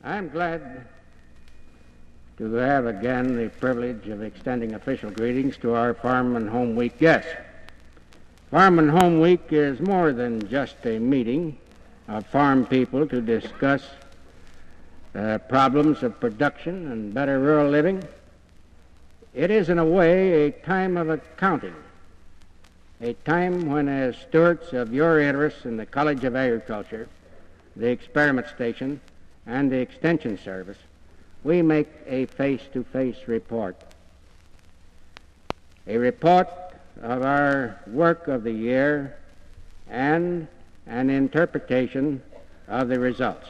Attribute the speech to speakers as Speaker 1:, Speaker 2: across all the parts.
Speaker 1: I'm glad to have again the privilege of extending official greetings to our Farm and Home Week guests. Farm and Home Week is more than just a meeting of farm people to discuss problems of production and better rural living. It is, in a way, a time of accounting, a time when, as stewards of your interests in the College of Agriculture, the Experiment Station, and the Extension Service, we make a face-to-face report. A report of our work of the year and an interpretation of the results.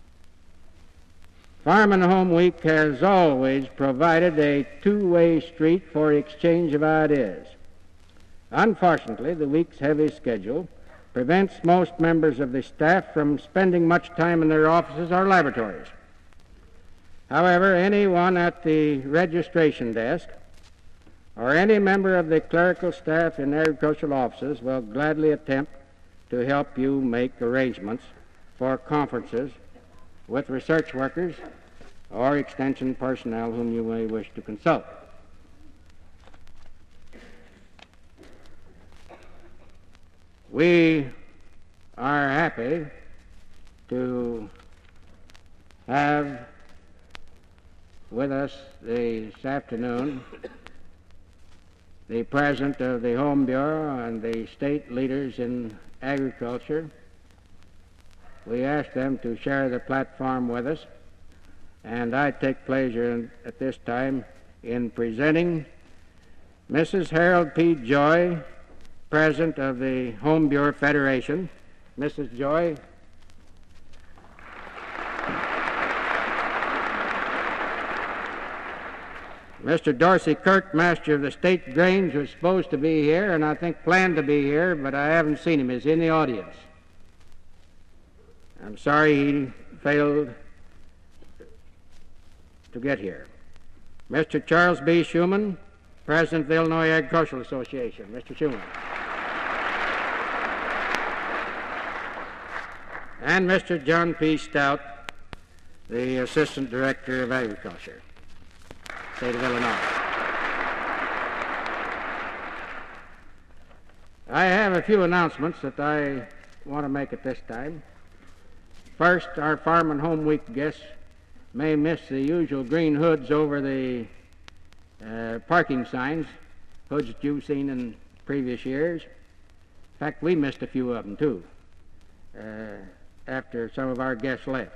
Speaker 1: Farm and Home Week has always provided a two-way street for exchange of ideas. Unfortunately, the week's heavy schedule prevents most members of the staff from spending much time in their offices or laboratories. However, anyone at the registration desk or any member of the clerical staff in agricultural offices will gladly attempt to help you make arrangements for conferences with research workers or extension personnel whom you may wish to consult. We are happy to have with us this afternoon the President of the Home Bureau and the state leaders in agriculture. We ask them to share the platform with us, and I take pleasure at this time in presenting Mrs. Harold P. Joy, President of the Home Bureau Federation. Mrs. Joy. Mr. Dorsey Kirk, Master of the State Grange, was supposed to be here, and I think planned to be here, but I haven't seen him. He's in the audience. I'm sorry he failed to get here. Mr. Charles B. Schuman, President of the Illinois Agricultural Association. Mr. Schuman. And Mr. John P. Stout, the Assistant Director of Agriculture, State of Illinois. I have a few announcements that I want to make at this time. First, our Farm and Home Week guests may miss the usual green hoods over the parking signs, hoods that you've seen in previous years. In fact, we missed a few of them, too, after some of our guests left.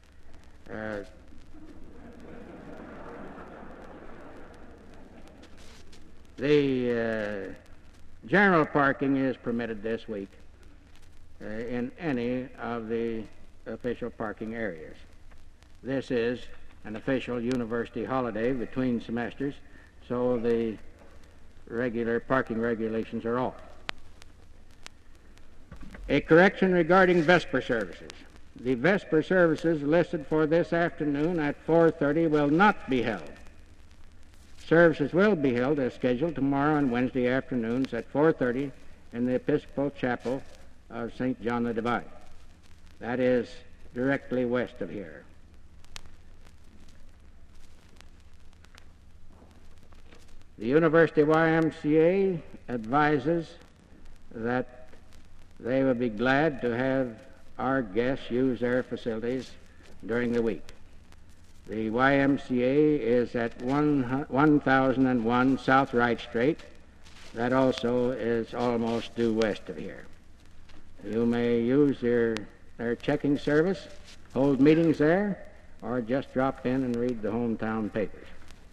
Speaker 1: The general parking is permitted this week in any of the official parking areas. This is an official university holiday between semesters, so the regular parking regulations are off. A correction regarding Vesper services. The Vesper services listed for this afternoon at 4:30 will not be held. Services will be held as scheduled tomorrow and Wednesday afternoons at 4:30 in the Episcopal Chapel of St. John the Divine. That is directly west of here. The University YMCA advises that they would be glad to have our guests use their facilities during the week. The YMCA is at 1001 South Wright Street. That also is almost due west of here. You may use their checking service, hold meetings there, or just drop in and read the hometown papers.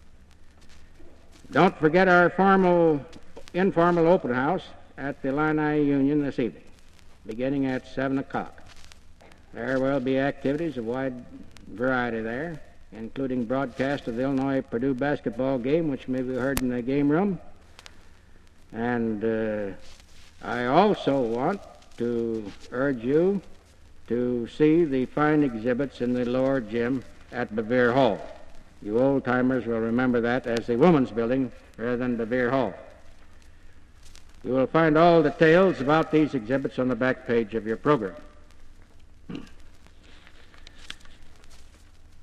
Speaker 1: Don't forget our informal open house at the Illini Union this evening, beginning at 7 o'clock. There will be activities of wide variety there, including broadcast of the Illinois-Purdue basketball game, which may be heard in the game room. And I also want to urge you to see the fine exhibits in the lower gym at Bevere Hall. You old-timers will remember that as the Women's Building rather than Bevere Hall. You will find all details about these exhibits on the back page of your program.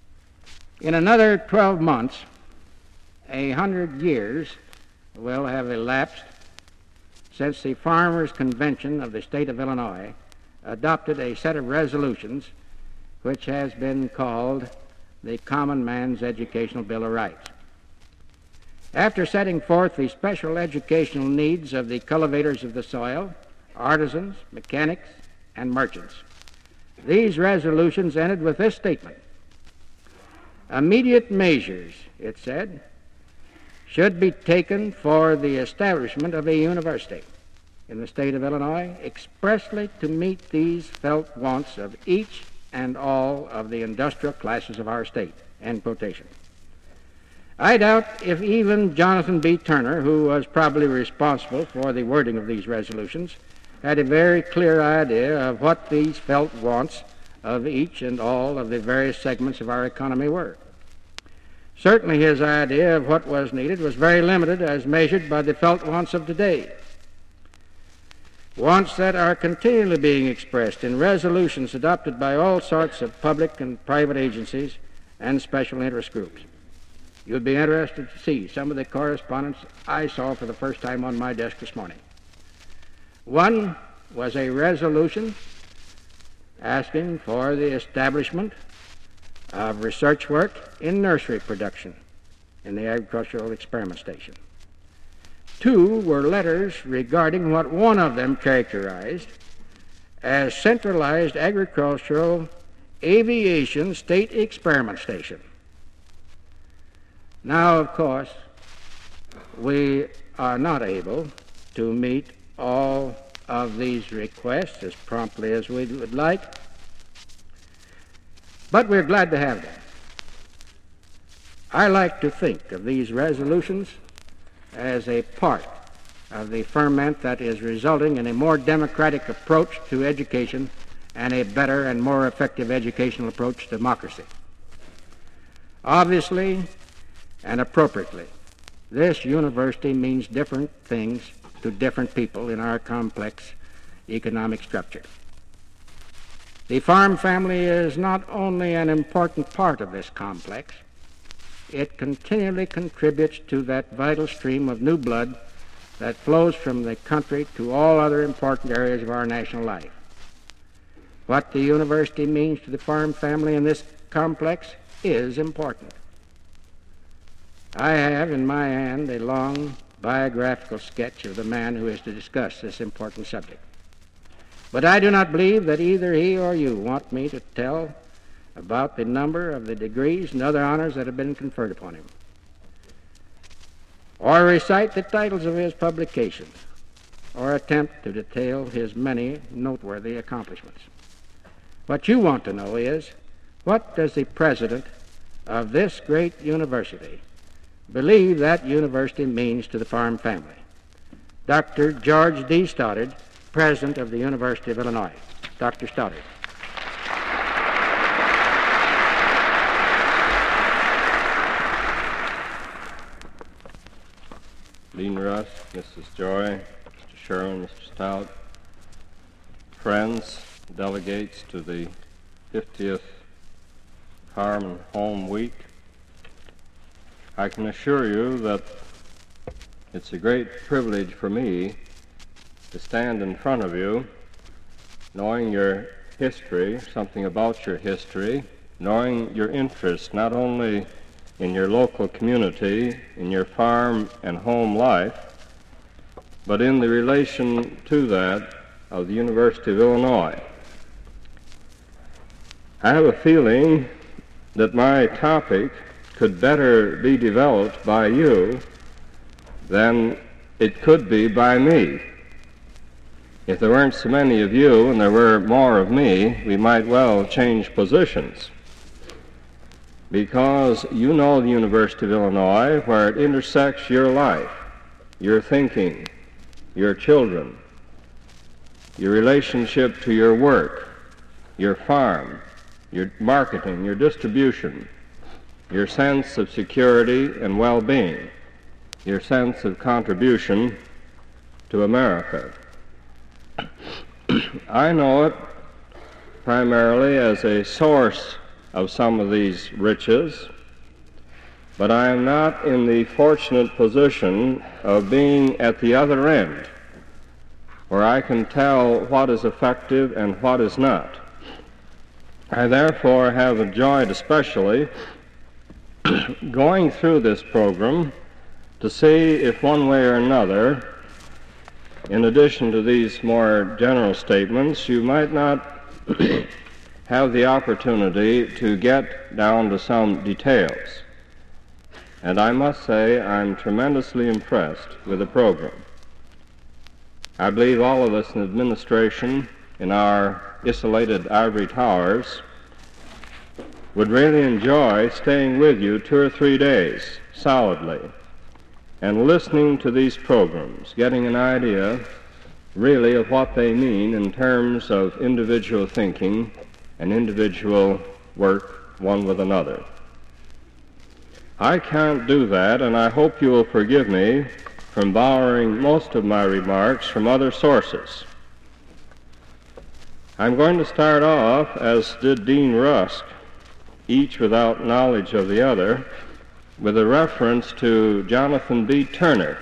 Speaker 1: In another 12 months, 100 years will have elapsed since the Farmers' Convention of the state of Illinois adopted a set of resolutions which has been called the Common Man's Educational Bill of Rights. After setting forth the special educational needs of the cultivators of the soil, artisans, mechanics, and merchants, these resolutions ended with this statement: immediate measures, it said, should be taken for the establishment of a university in the state of Illinois expressly to meet these felt wants of each and all of the industrial classes of our state, end quotation. I doubt if even Jonathan B. Turner, who was probably responsible for the wording of these resolutions, had a very clear idea of what these felt wants of each and all of the various segments of our economy were. Certainly his idea of what was needed was very limited as measured by the felt wants of today. Wants that are continually being expressed in resolutions adopted by all sorts of public and private agencies and special interest groups. You'd be interested to see some of the correspondence I saw for the first time on my desk this morning. One was a resolution asking for the establishment of research work in nursery production in the Agricultural Experiment Station. Two were letters regarding what one of them characterized as Centralized Agricultural Aviation State Experiment Station. Now, of course, we are not able to meet all of these requests as promptly as we would like, but we're glad to have them. I like to think of these resolutions as a part of the ferment that is resulting in a more democratic approach to education and a better and more effective educational approach to democracy. Obviously and appropriately, this university means different things to different people in our complex economic structure. The farm family is not only an important part of this complex, it continually contributes to that vital stream of new blood that flows from the country to all other important areas of our national life. What the university means to the farm family in this complex is important. I have in my hand a long biographical sketch of the man who is to discuss this important subject. But I do not believe that either he or you want me to tell about the number of the degrees and other honors that have been conferred upon him, or recite the titles of his publications, or attempt to detail his many noteworthy accomplishments. What you want to know is, what does the president of this great university believe that university means to the farm family? Dr. George D. Stoddard, President of the University of Illinois. Dr. Stoddard.
Speaker 2: Dean Rusk, Mrs. Joy, Mr. Sherman, Mr. Stout, friends, delegates to the 50th Farm and Home Week, I can assure you that it's a great privilege for me to stand in front of you, knowing your history, something about your history, knowing your interest not only in your local community, in your farm and home life, but in the relation to that of the University of Illinois. I have a feeling that my topic could better be developed by you than it could be by me. If there weren't so many of you and there were more of me, we might well change positions. Because you know the University of Illinois, where it intersects your life, your thinking, your children, your relationship to your work, your farm, your marketing, your distribution, your sense of security and well-being, your sense of contribution to America. I know it primarily as a source of some of these riches, but I am not in the fortunate position of being at the other end, where I can tell what is effective and what is not. I therefore have enjoyed especially going through this program to see if one way or another, in addition to these more general statements, you might not have the opportunity to get down to some details. And I must say I'm tremendously impressed with the program. I believe all of us in administration in our isolated ivory towers would really enjoy staying with you 2 or 3 days solidly and listening to these programs, getting an idea really of what they mean in terms of individual thinking and individual work one with another. I can't do that, and I hope you will forgive me from borrowing most of my remarks from other sources. I'm going to start off, as did Dean Rusk, each without knowledge of the other, with a reference to Jonathan B. Turner.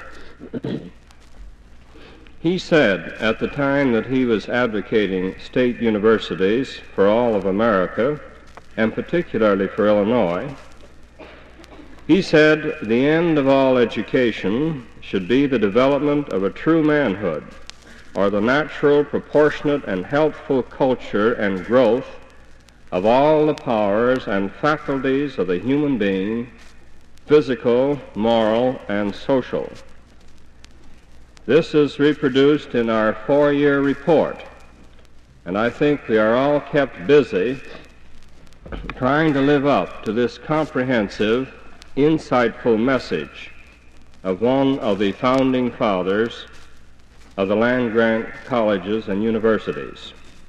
Speaker 2: He said at the time that he was advocating state universities for all of America, and particularly for Illinois, he said, "The end of all education should be the development of a true manhood, or the natural, proportionate, and healthful culture and growth of all the powers and faculties of the human being, physical, moral, and social." This is reproduced in our 4-year report, and I think we are all kept busy trying to live up to this comprehensive, insightful message of one of the founding fathers of the land-grant colleges and universities.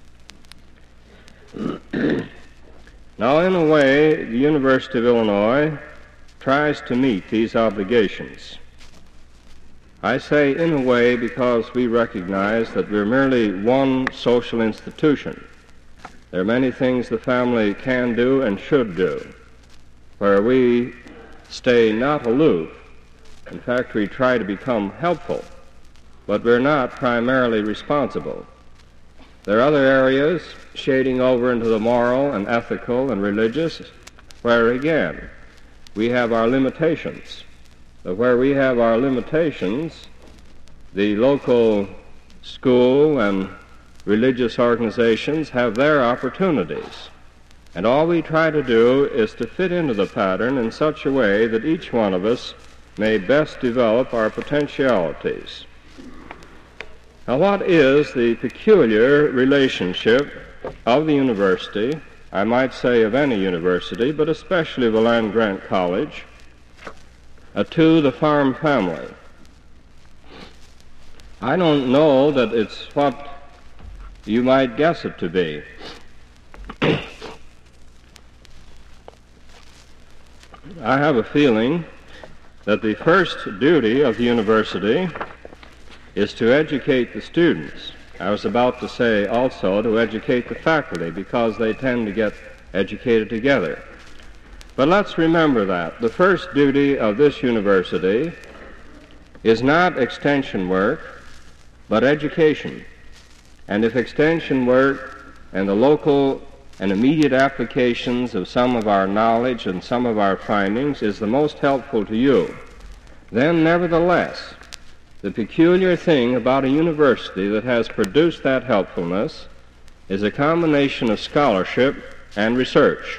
Speaker 2: Now, in a way, the University of Illinois tries to meet these obligations. I say in a way because we recognize that we're merely one social institution. There are many things the family can do and should do, where we stay not aloof. In fact, we try to become helpful, but we're not primarily responsible. There are other areas shading over into the moral and ethical and religious, where again we have our limitations. But where we have our limitations, the local school and religious organizations have their opportunities. And all we try to do is to fit into the pattern in such a way that each one of us may best develop our potentialities. Now, what is the peculiar relationship of the university, I might say of any university, but especially of a land-grant college, to the farm family? I don't know that it's what you might guess it to be. I have a feeling that the first duty of the university is to educate the students. I was about to say also to educate the faculty, because they tend to get educated together. But let's remember that the first duty of this university is not extension work, but education. And if extension work and the local and immediate applications of some of our knowledge and some of our findings is the most helpful to you, then nevertheless, the peculiar thing about a university that has produced that helpfulness is a combination of scholarship and research.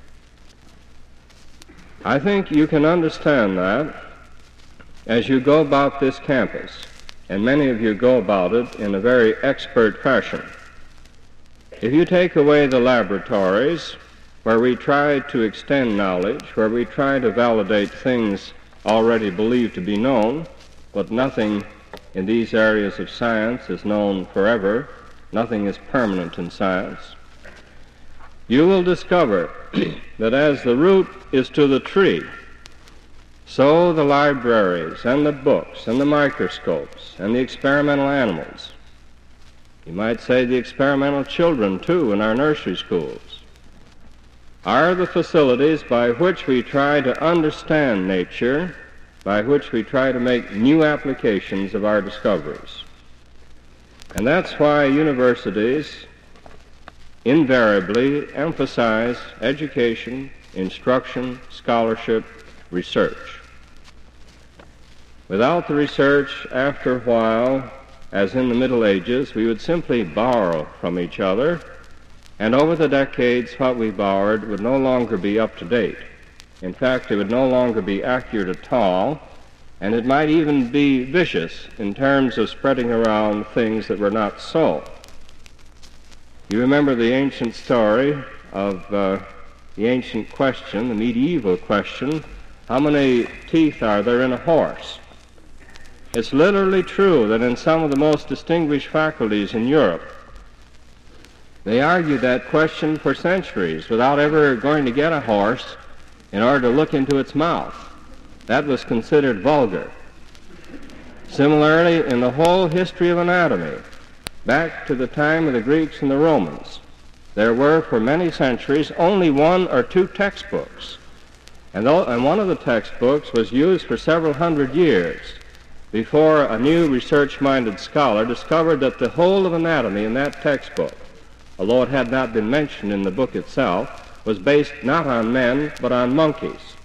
Speaker 2: I think you can understand that as you go about this campus, and many of you go about it in a very expert fashion. If you take away the laboratories where we try to extend knowledge, where we try to validate things already believed to be known, but nothing in these areas of science is known forever, nothing is permanent in science, you will discover that as the root is to the tree, so the libraries and the books and the microscopes and the experimental animals, you might say the experimental children too in our nursery schools, are the facilities by which we try to understand nature, by which we try to make new applications of our discoveries. And that's why universities invariably emphasize education, instruction, scholarship, research. Without the research, after a while, as in the Middle Ages, we would simply borrow from each other, and over the decades what we borrowed would no longer be up to date. In fact, it would no longer be accurate at all, and it might even be vicious in terms of spreading around things that were not so. You remember the ancient story of the ancient question, the medieval question, how many teeth are there in a horse? It's literally true that in some of the most distinguished faculties in Europe, they argued that question for centuries without ever going to get a horse in order to look into its mouth. That was considered vulgar. Similarly, in the whole history of anatomy, back to the time of the Greeks and the Romans, there were for many centuries only one or two textbooks. And one of the textbooks was used for several hundred years before a new research-minded scholar discovered that the whole of anatomy in that textbook, although it had not been mentioned in the book itself, was based not on men but on monkeys.